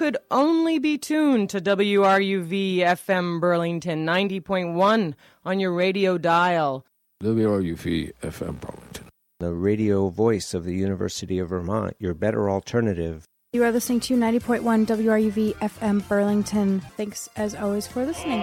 could only be tuned to WRUV FM Burlington 90.1 on your radio dial. WRUV FM Burlington. The radio voice of the University of Vermont, your better alternative. You are listening to 90.1 WRUV FM Burlington. Thanks, as always, for listening.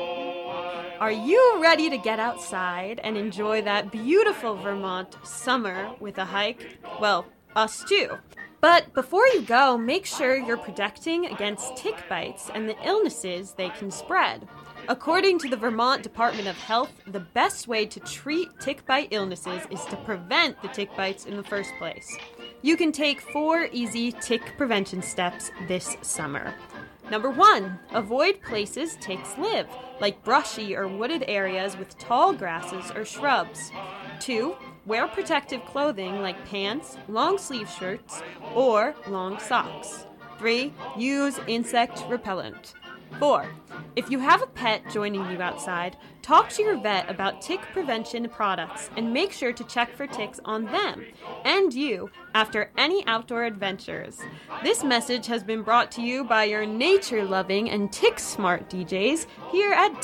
Are you ready to get outside and enjoy that beautiful Vermont summer with a hike? Well, us too. But before you go, make sure you're protecting against tick bites and the illnesses they can spread. According to the Vermont Department of Health, the best way to treat tick bite illnesses is to prevent the tick bites in the first place. You can take 4 easy tick prevention steps this summer. Number 1, avoid places ticks live, like brushy or wooded areas with tall grasses or shrubs. 2, wear protective clothing like pants, long sleeve shirts, or long socks. 3, use insect repellent. 4, if you have a pet joining you outside, talk to your vet about tick prevention products and make sure to check for ticks on them and you after any outdoor adventures. This message has been brought to you by your nature-loving and tick-smart DJs here at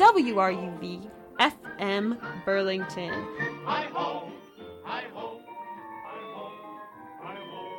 WRUV FM Burlington. Hi-ho, hi-ho, hi-ho, hi-ho.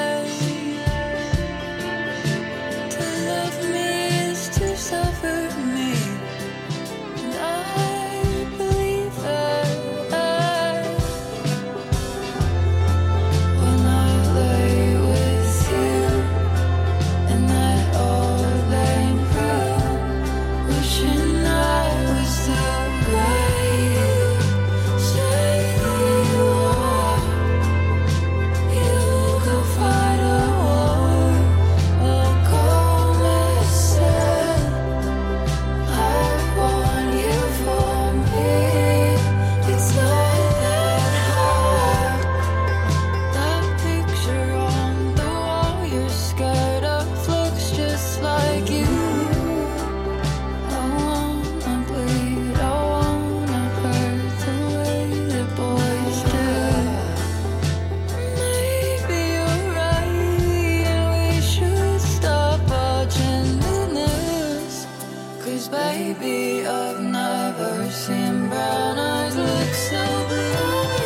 To love me is to suffer. baby, I've never seen brown eyes look so blue.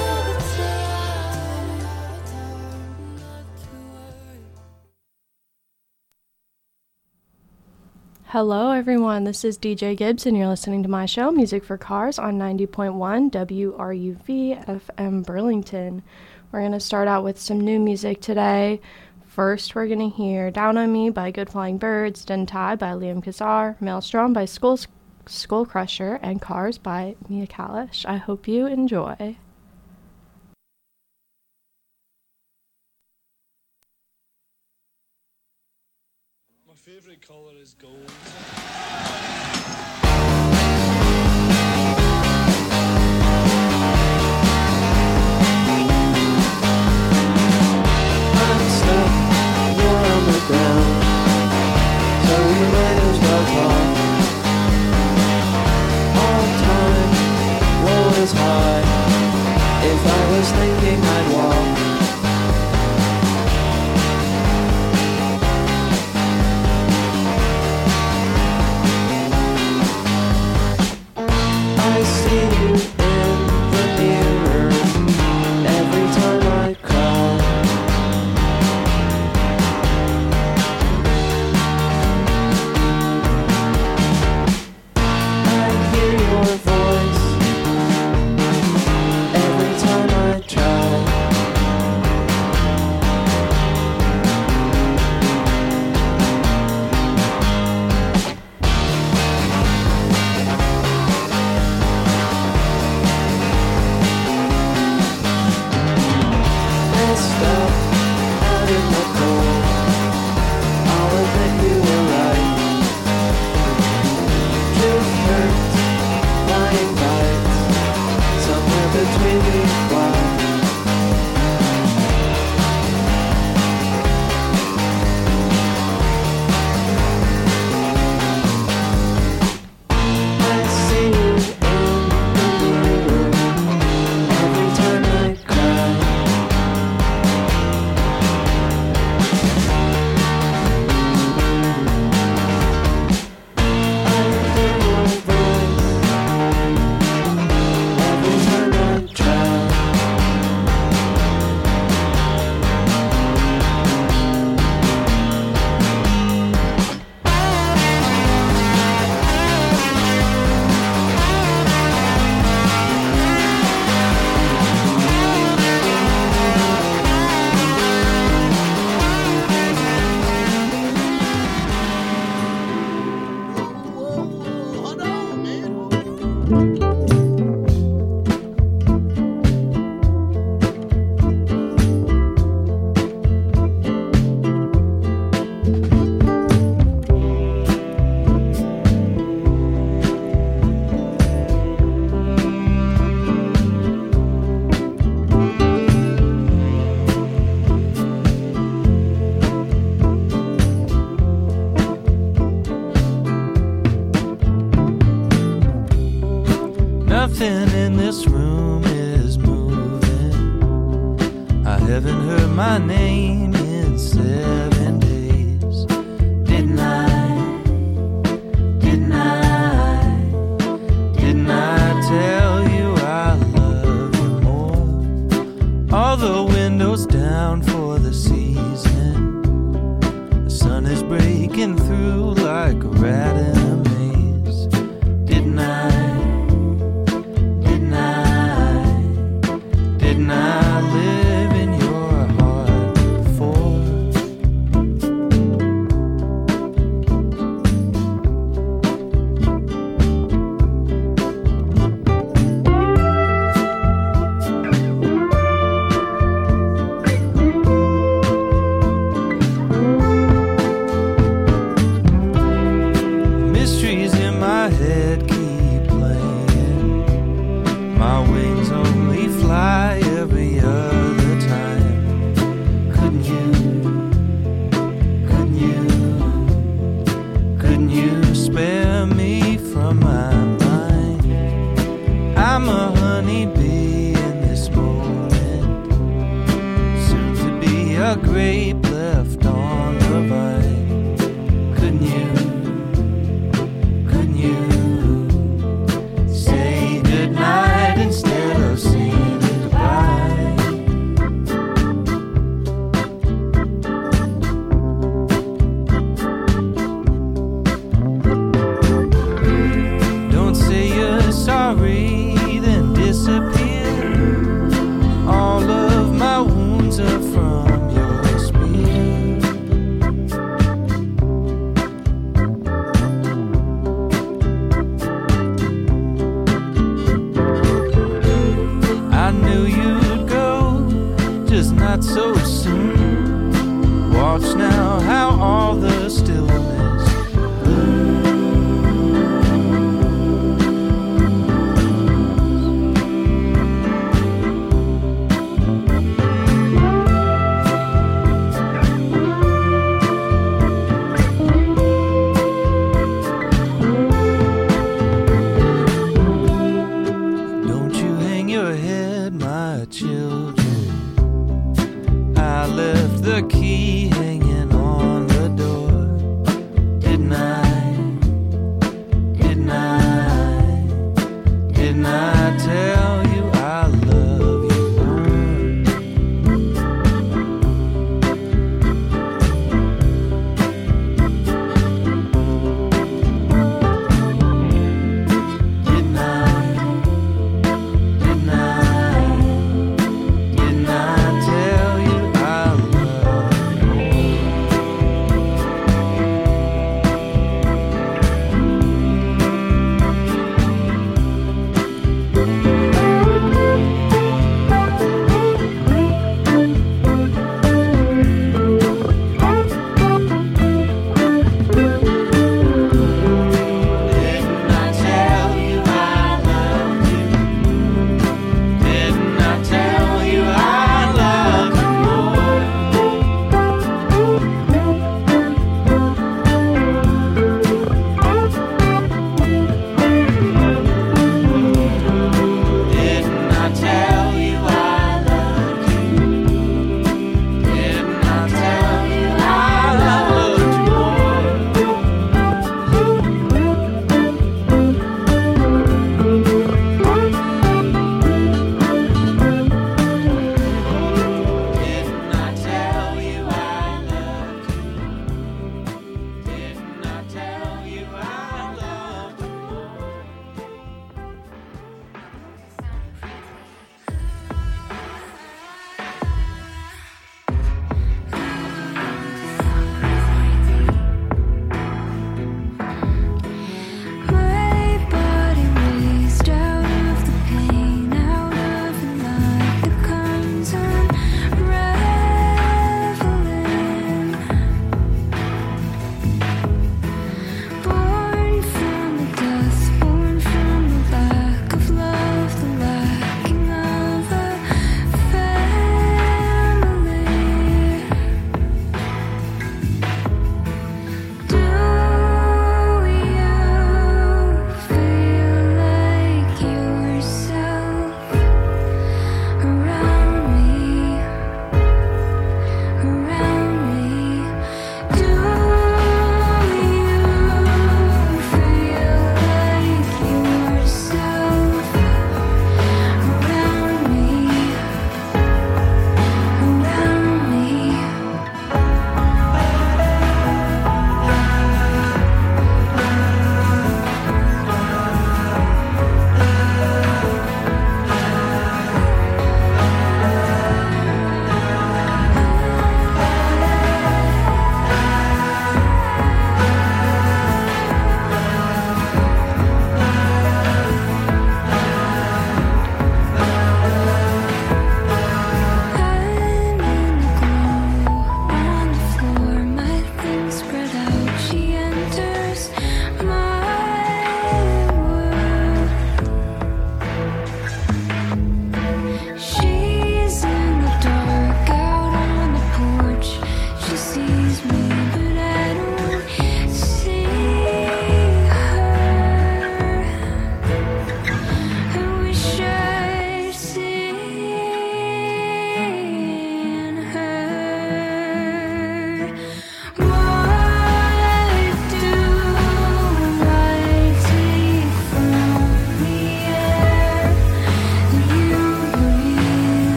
Hello everyone, this is DJ Gibbs and you're listening to my show, Music for Cars, on 90.1 WRUV FM Burlington. We're going to start out with some new music today. First, we're going to hear Down on Me by Good Flying Birds, Didn't I by Liam Kazar, Maelstrom by Skull Crusher, and Cars by Mia Kalish. I hope you enjoy. My favorite color is gold. Ground, so we might as well talk. All time, woe is high. If I was thinking I'd walk. I see you in the mirror every time I cry. Nothing in this room is moving. I haven't heard my name in 7 days. Didn't I tell you I love you more? All the windows down for the season. The sun is breaking through like a rat in a maze. Didn't I live in your heart before? Mysteries in my head keep playing. My wings only fly every other time. Couldn't you spare me from my mind? I'm a honeybee in this moment, soon to be a grape left on the vine. Couldn't you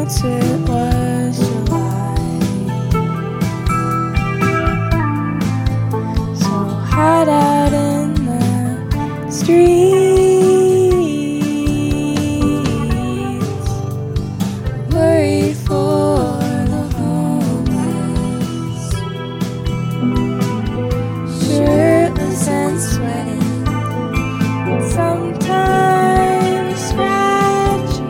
once it was July. So hot out in the streets, worried for the homeless, shirtless and sweating, sometimes scratchy.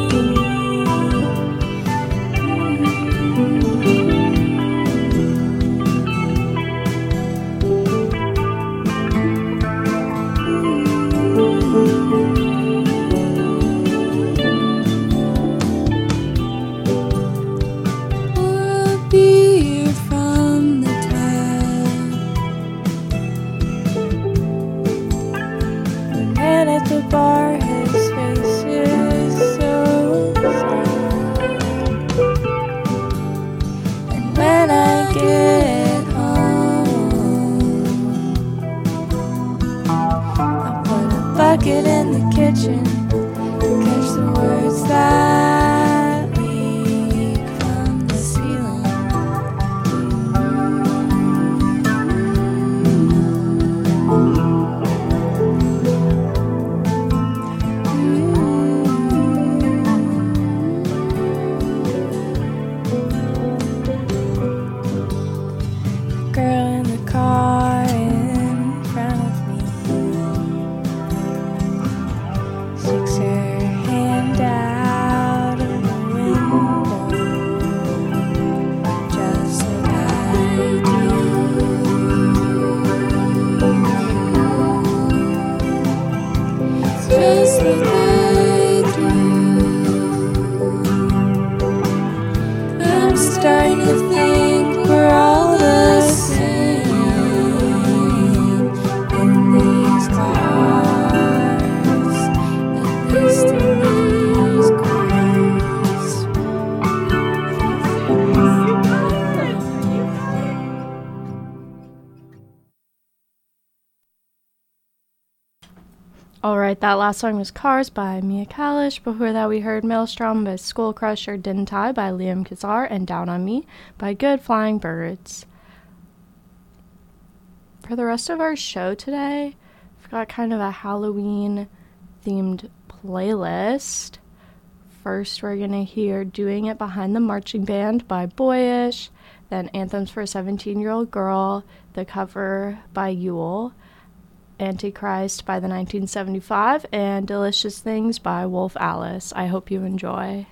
Or a beer from the tap. The man at the bar, his face is so sad. And when I get home, I put a bucket in the kitchen to catch the words that leak from the ceiling. Girl in the car in front of me sticks her hand out of the window, just like I do. Just like I do. I'm starting to think we're all the same in these cars, at least in these cars. Alright, that last song was Cars by Mia Kalish. Before that, we heard Maelstrom by Skull Crusher, Didn't I by Liam Kazar, and Down on Me by Good Flying Birds. For the rest of our show today, we've got kind of a Halloween-themed playlist. First, we're going to hear Doing It Behind the Marching Band by Boyish, then Anthems for a 17-Year-Old Girl, the cover by Yule, Antichrist by the 1975, and Delicious Things by Wolf Alice. I hope you enjoy.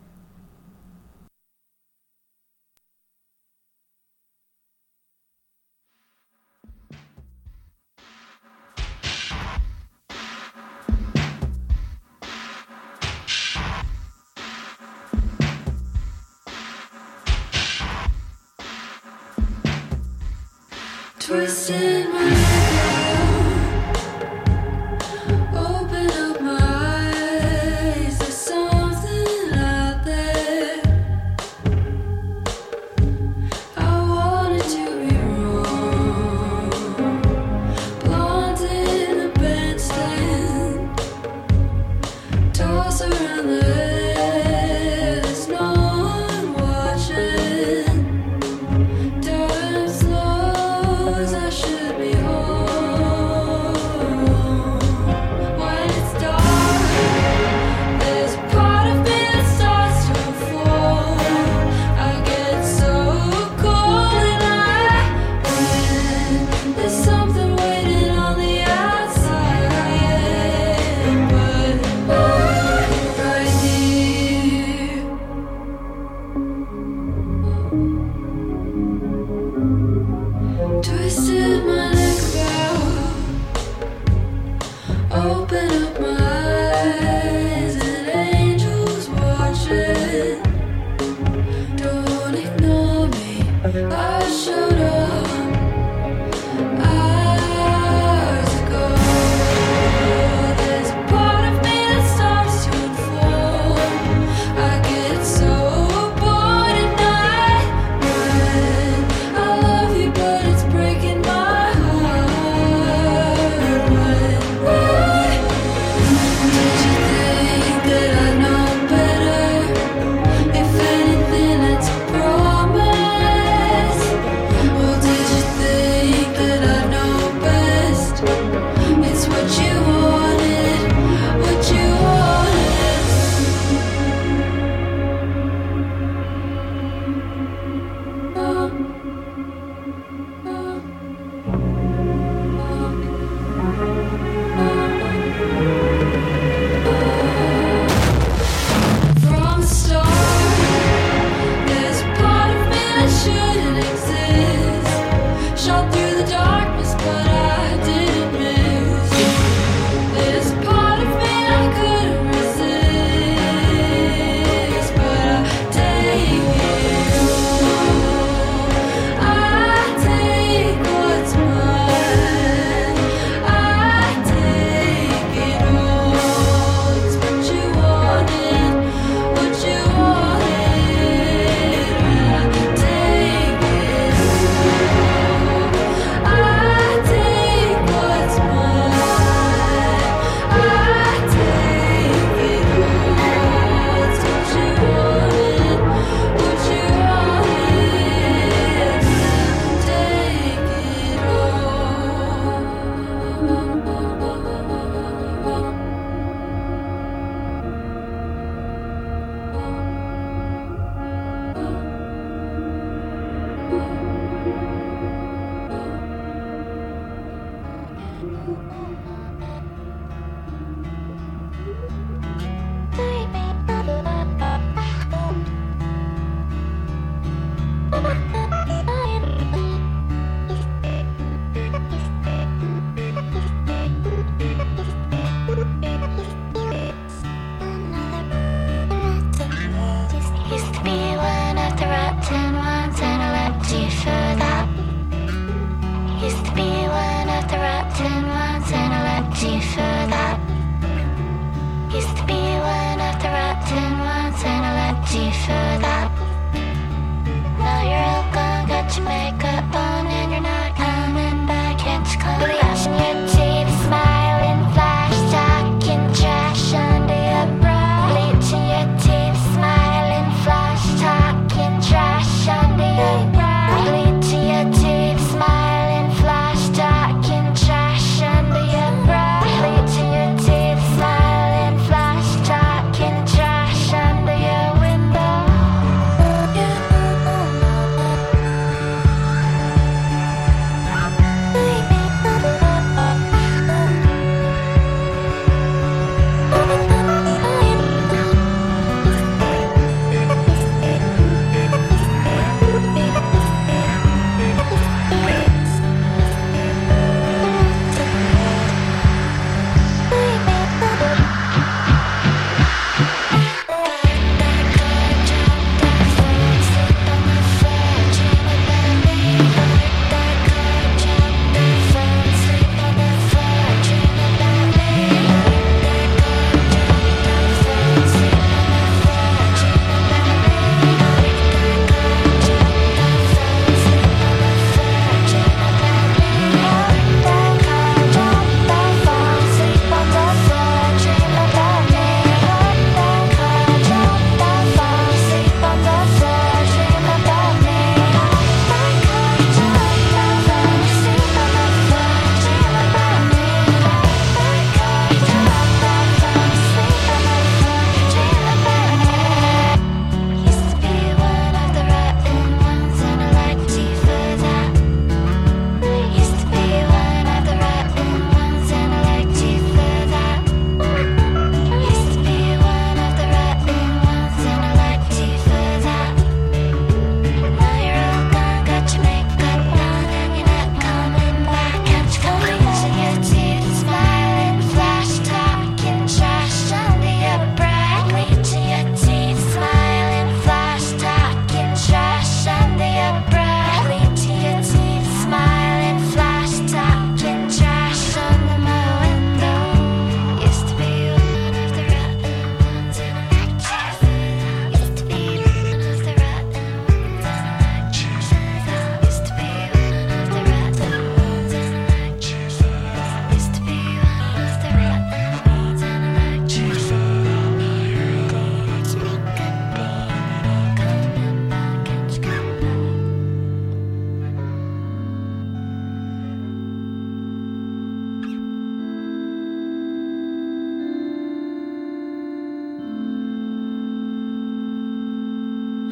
Twisting my open up my eyes. There's something out there. I wanted to be wrong. Blonde in a bandstand, toss around the head. There's no one watching. Time slows, I should be home. When it's dark, there's a part of me that starts to fall. I get so cold and I win. There's something waiting on the outside, but I'm right here. Twisted my neck about, open up my eyes, and angels watching. Don't ignore me, I showed up hours ago. There's a part of me that starts to unfold. I get so bored at night when I love you, but it's breaking my heart. When did you think that I know better?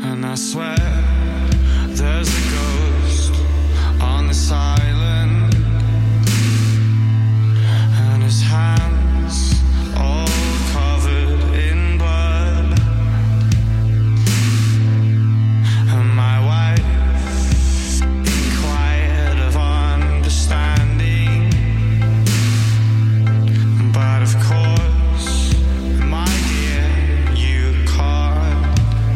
And I swear there's a ghost on this island, and his hands all covered in blood. And my wife, in quiet of understanding, but of course, my dear, you can't.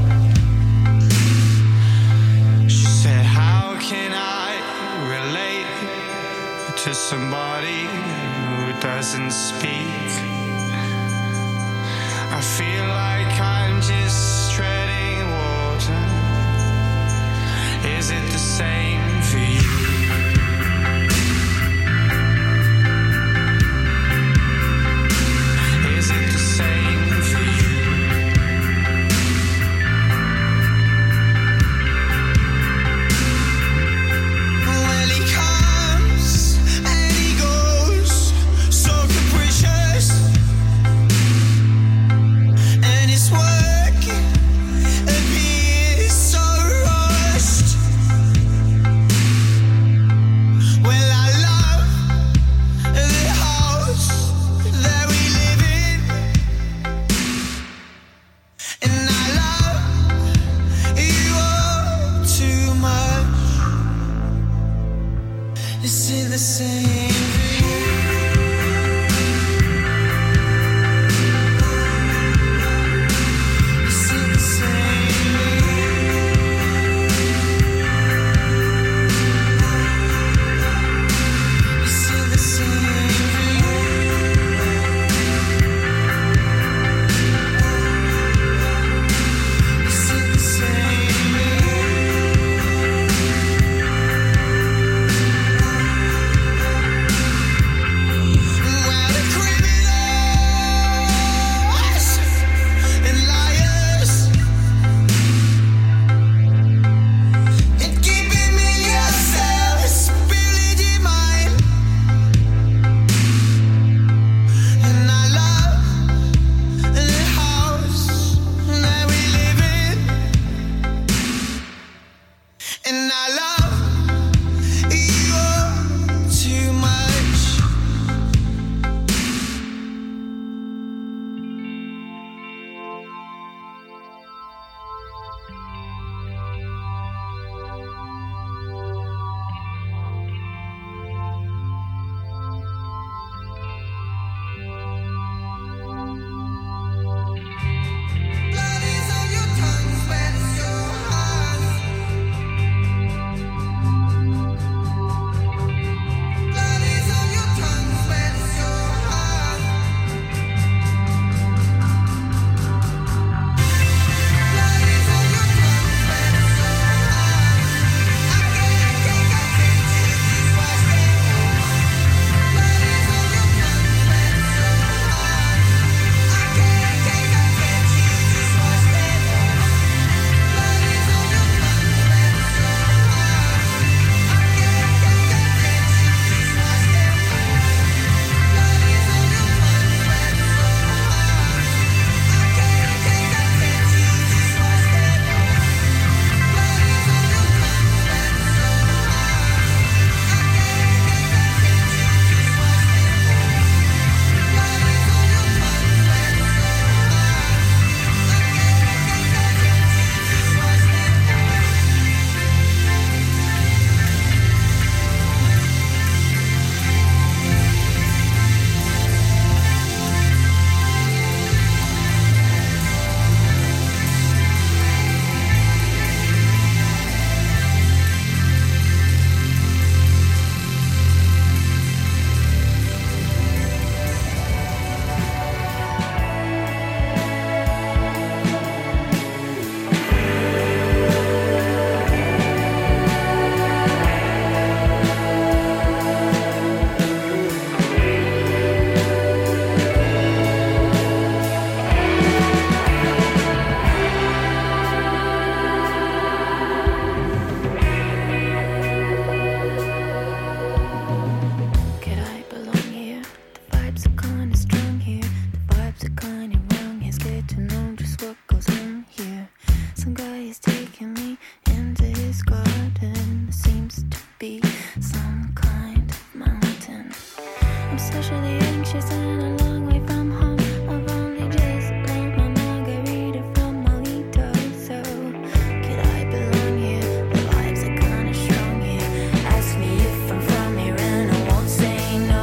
She said, how can I relate to somebody who doesn't speak? I feel like I'm just treading water. Is it the same for you? Is it the same for you? Well, he comes and he goes, so capricious, and his work appears so rushed. Well, I love the house that we live in, and I love you all too much. Is it the same for you? Is it the same for you? Is it the same for you? Is it the same for you? Well, the criminals and liars, and keeping me yourself, spilling your mind. And I love the house that we live in, and I love you all too much. Blood is on your tongue, sweat is your hands. Blood is on your tongue, sweat is your hands. Blood is on your tongue, sweat is your hands. I can't take attention, just watch them. Blood is on your tongue, sweat is your hands. I can't take attention, just watch them. Blood is on your tongue, sweat is your hands. I can't take attention, just watch them. Blood is on your tongue, sweat is your hands. I can't take attention, just watch them. Blood is on your tongue, sweat is your hands. I can't take attention, just watch them. Blood is on your tongue, sweat is your hands. I can't take attention, just watch them. Could I belong here? The vibes are kinda strong here. The vibes are kinda wrong. It's good to know just what goes on here. Some guy is taking me into his garden. Seems to be some kind of mountain. I'm socially anxious and a long way from home. I've only just learned my margarita from Mojito. So could I belong here? The vibes are kinda strong here. Ask me if I'm from here and I won't say no.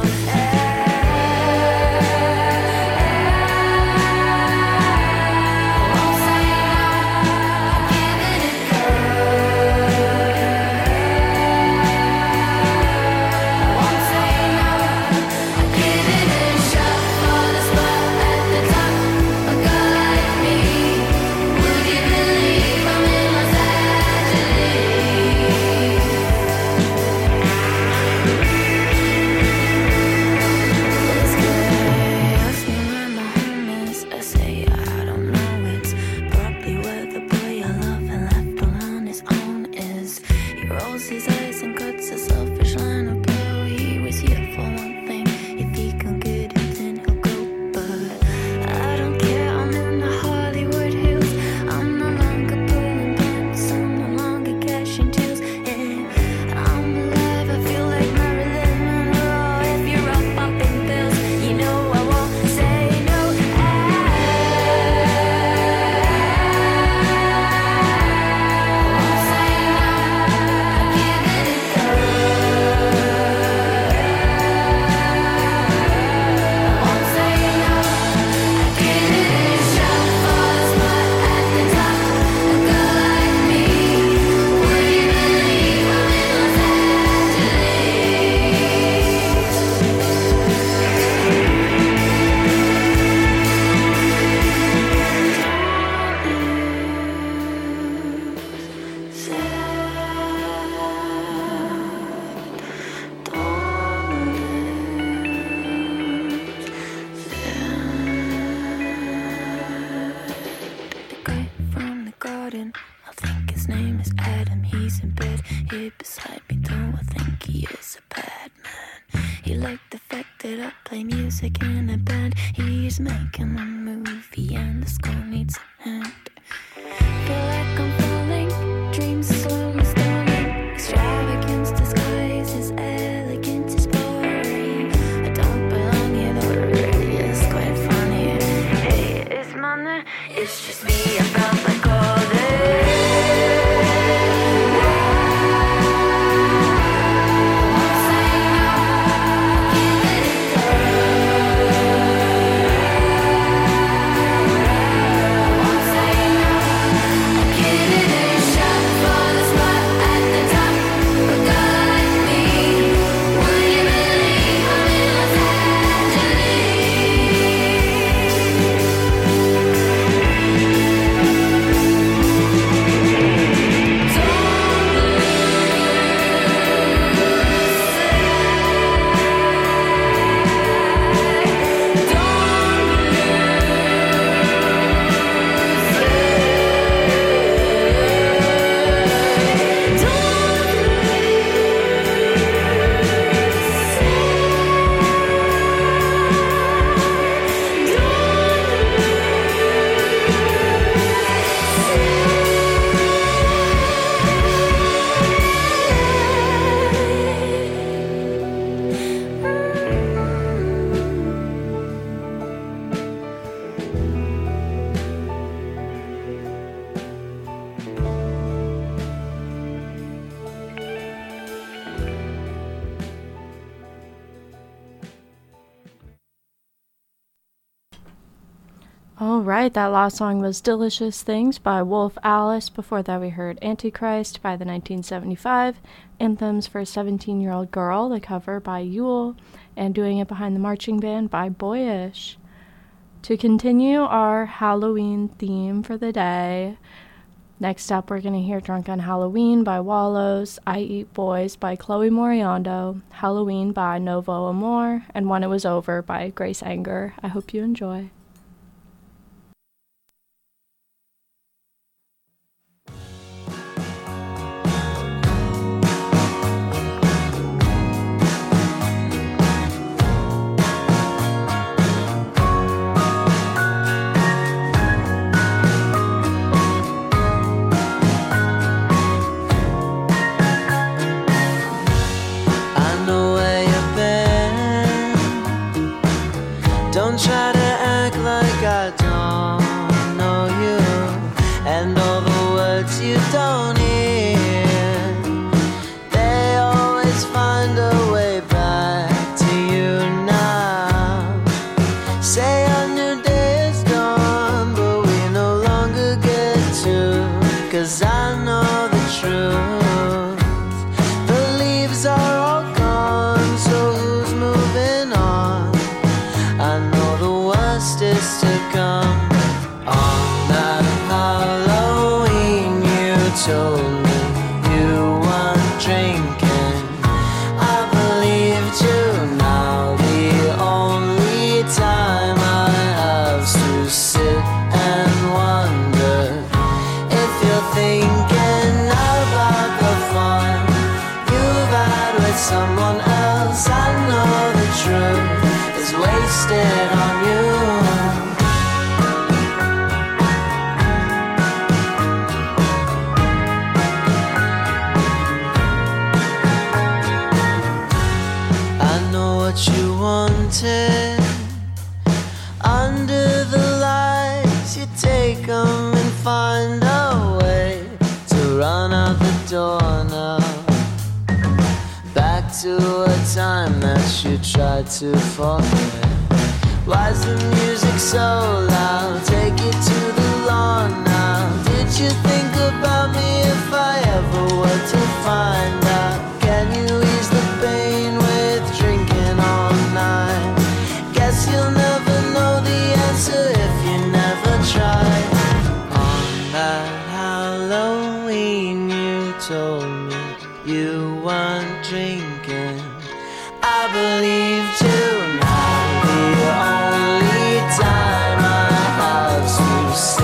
His eyes and cuts a selfish line of blow. He was here for one thing. If he can get it, then he'll go. But I don't care. I'm in the Hollywood Hills. I'm no longer pulling punts. I'm no longer cashing chills. And I'm alive. I feel like Marilyn Monroe. If you're up popping pills, you know I won't say no. Beside me, though I think he is a bad man. He liked the fact that I play music in a band. He's making a movie and the score needs a hand. Feel like I'm falling, dreams slowly stalling. Extravagance disguises elegance is boring. I don't belong here, though it really is quite funny. Hey, it's money, it's just me, I felt like all day. Alright, that last song was Delicious Things by Wolf Alice. Before that we heard Antichrist by the 1975 Anthems for a 17-Year-Old Girl, the cover by Yule, and Doing It Behind the Marching Band by Boyish. To continue our Halloween theme for the day, next up we're going to hear Drunk on Halloween by Wallows, I Eat Boys by Chloe Moriando, Halloween by Novo Amor, and When It Was Over by Grace Anger. I hope you enjoy. told me you weren't drinking. I believed you now. The only time I have to sit and wonder if you're thinking about the fun you've had with someone else. I know the truth is wasted on you. I know what you wanted. Under the lights you take 'em and find a way to run out the door now. Back to a time that you tried to forget. Why's the music so loud? Take it to the lawn now. Did you think about me if I ever were to find out? Can you ease the pain with drinking all night? Guess you'll never know the answer if you never try. On that Halloween you told me you weren't drinking. I believed you now. The only time I have to say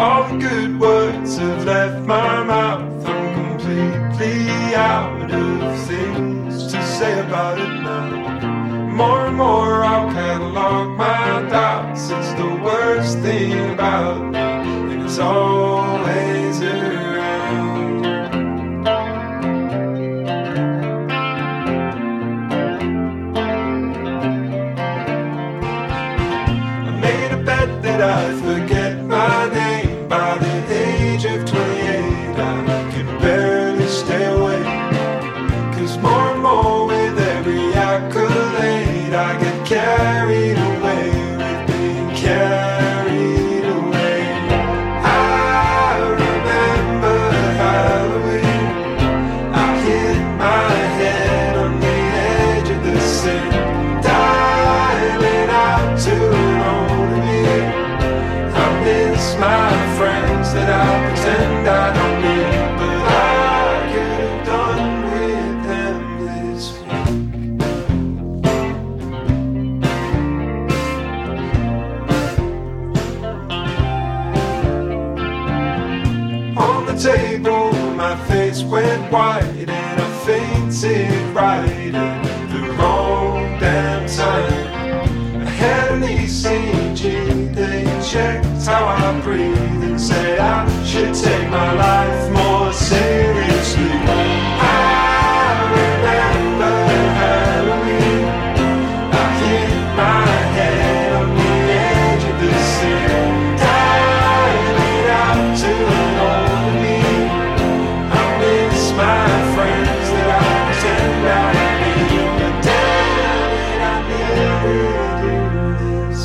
All the good words have left my mouth. I'm completely out of things to say about it now. More and more I'll catalog my doubts. It's the worst thing about me, and it's always around. I made a bet that I'd forget my name by the age of 28. I can barely stay awake, 'cause more and more with every accolade I get carried away with being carried away. I remember Halloween. I hit my head on the edge of the sink, dialing out to an older me. I miss my friends that I pretend I don't need, but I could have done with them this week. On the table, my face went white and I fainted right at the wrong damn time. I had an ECG, they checked how I breathe and said I should take my life more seriously. I remember Halloween. I hit my head on the edge of the sea, dialing out to an old me. I miss my friends that I pretend I need, but damn it, I never do this.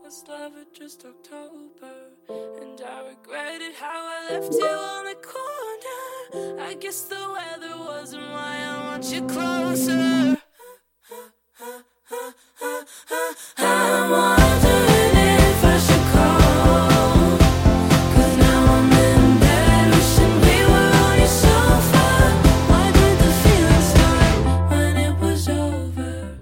was love or just October? And I regretted how I left you on the corner. I guess the weather wasn't why I want you closer. I'm wondering if I should call, 'cause now I'm in bed wishing we were on your sofa. Why did the feeling start when it was over?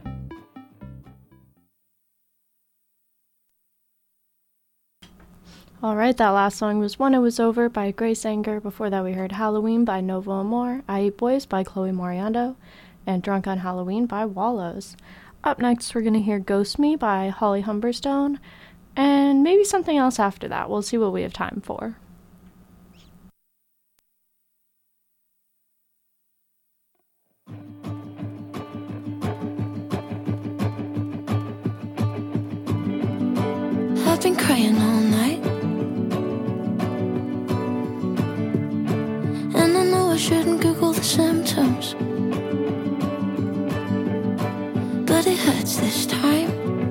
Alright, that last song was When It Was Over by Grace Anger. Before that we heard Halloween by Novo Amor, I Eat Boys by Chloe Moriando, and Drunk on Halloween by Wallows. Up next we're going to hear Ghost Me by Holly Humberstone, and maybe something else after that. We'll see what we have time for. I've been crying all night, and I know I shouldn't Google the symptoms, but it hurts this time.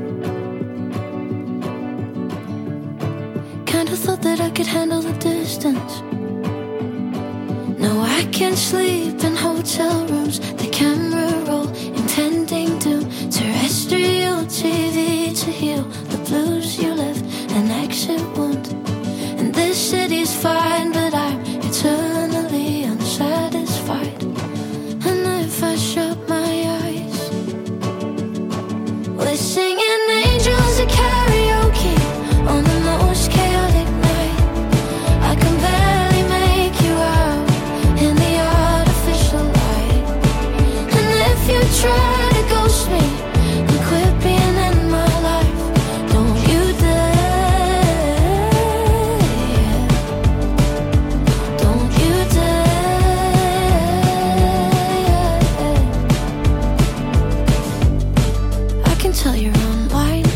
Kinda thought that I could handle the distance. No, I can't sleep in hotel rooms. The camera roll, intending doom. Terrestrial TV to heal the blues you left, an exit wound. And this city's fine, but I'm eternally unsatisfied. And if I shut my eyes, we're singing angels at karaoke on the most chaotic night. I can barely make you out in the artificial light. And if you try to ghost me and quit being in my life, don't you dare, don't you dare. I can tell you're online,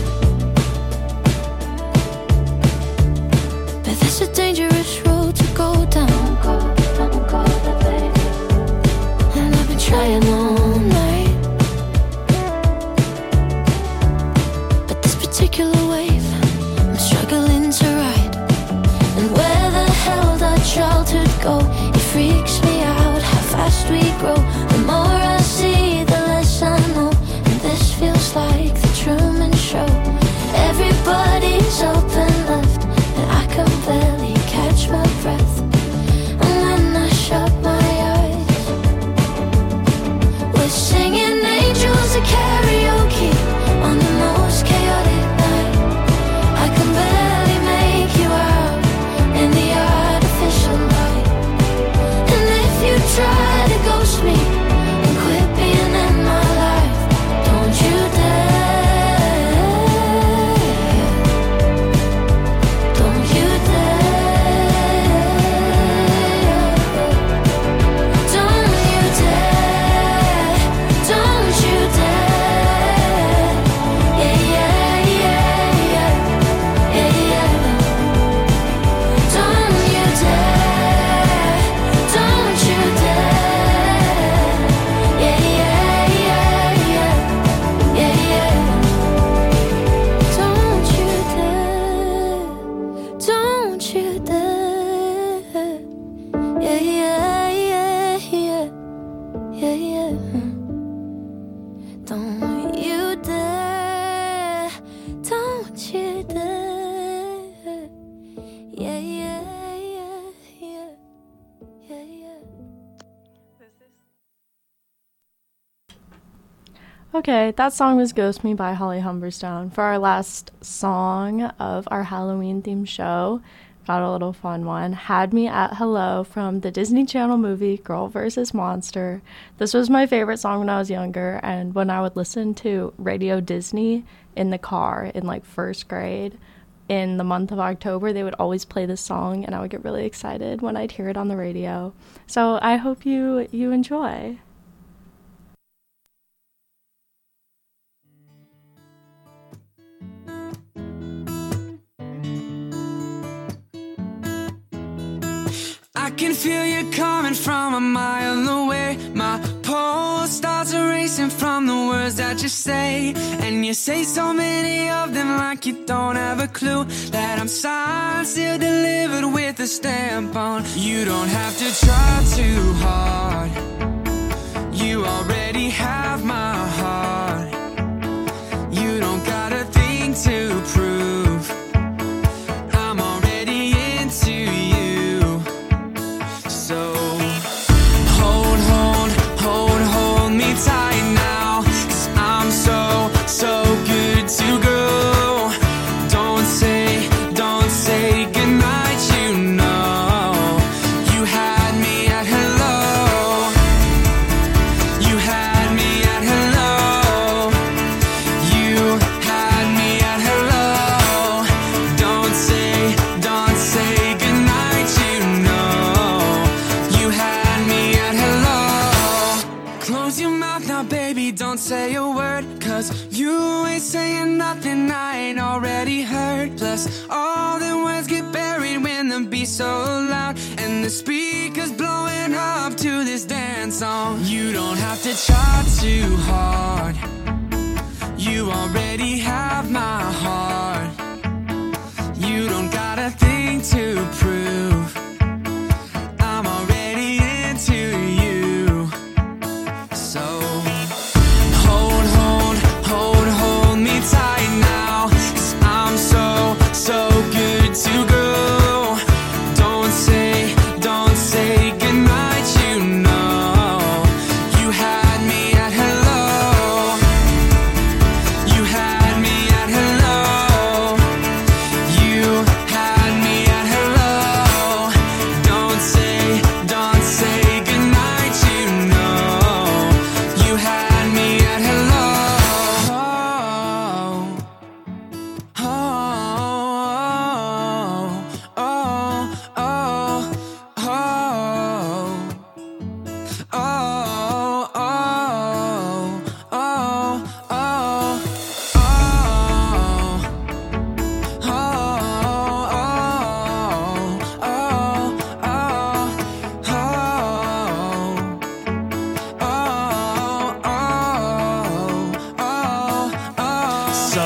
but that's a dangerous road to go down. And I've been trying all night, but this particular wave I'm struggling to ride. And where the hell did childhood go? It freaks me out how fast we grow. The more I see, the less I know. And this feels like the Truman Show. Everybody's up and left, and I can barely catch my breath. And when I shut my eyes, we're singing angels at karaoke on the most chaotic night. I can barely make you out in the artificial light. And if you try to ghost me and quit being in my life, don't you dare, don't you dare, don't you dare, don't you dare, yeah, yeah, yeah, yeah, yeah, yeah. Don't you dare, don't you dare, yeah, yeah, yeah, yeah, yeah, yeah. Don't you dare, don't you dare, yeah, yeah, yeah, yeah, yeah, yeah. Don't you dare, don't you dare, yeah, yeah, yeah, yeah, yeah, yeah. Okay, that song was Ghost Me by Holly Humberstone. For our last song of our Halloween themed show, got a little fun one. Had Me at Hello from the Disney Channel movie Girl vs. Monster. This was my favorite song when I was younger, and when I would listen to Radio Disney in the car in like first grade, in the month of October, they would always play this song, and I would get really excited when I'd hear it on the radio. So I hope you enjoy. I can feel you coming from a mile away. My pulse starts racing from the words that you say, and you say so many of them like you don't have a clue that I'm signed, still delivered with a stamp on. You don't have to try too hard. You already have my heart. You don't got a thing to prove. I'm already into you. So hold me tight now, 'cause I'm so good to go. Don't say goodnight, you know. You had me at hello. You had me at hello. You had me at hello. Don't say goodnight, you know. You had me at hello. Close your mouth now, baby, don't say a word, 'cause you ain't saying nothing I ain't already heard. Plus, all the words get buried when the beat's so loud and the speakers blowing up to this dance song. You don't have to try too hard. You already have my heart. You don't got a thing to prove. I'm already into you. So hold me tight now, 'cause I'm so good to go. Don't say goodnight, you know. You had me at hello. You had me at hello. You had me at hello. Don't say goodnight, you know. You had me at hello. So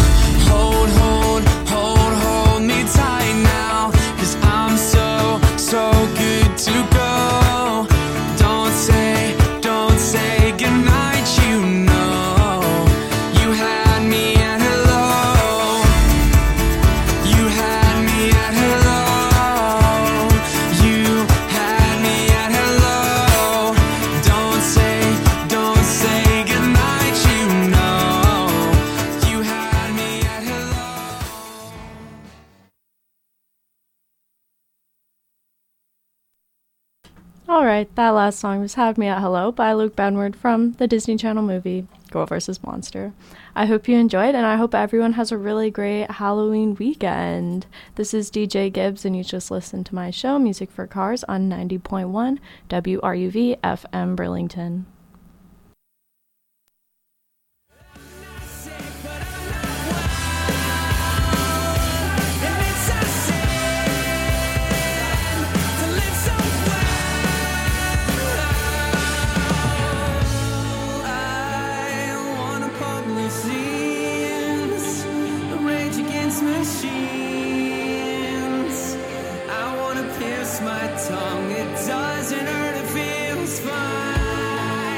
hold me tight now, 'cause I'm so good to go. Don't say goodnight, you know. You had me at hello. You had me at hello. You had me at hello. Don't say goodnight, you know. You had me at hello. Alright, that last song was Had Me at Hello by Luke Benward from the Disney Channel movie Girl vs. Monster. I hope you enjoyed, and I hope everyone has a really great Halloween weekend. This is DJ Gibbs, and you just listened to my show, Music for Cars, on 90.1 WRUV FM Burlington. Machines, I wanna pierce my tongue. It doesn't hurt, it feels fine.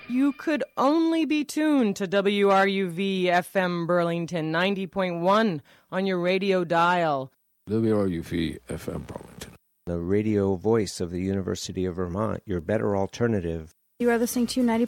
You could only be tuned to WRUV FM Burlington 90.1 on your radio dial. WRUV FM Burlington. The radio voice of the University of Vermont, your better alternative. You are listening to 90.1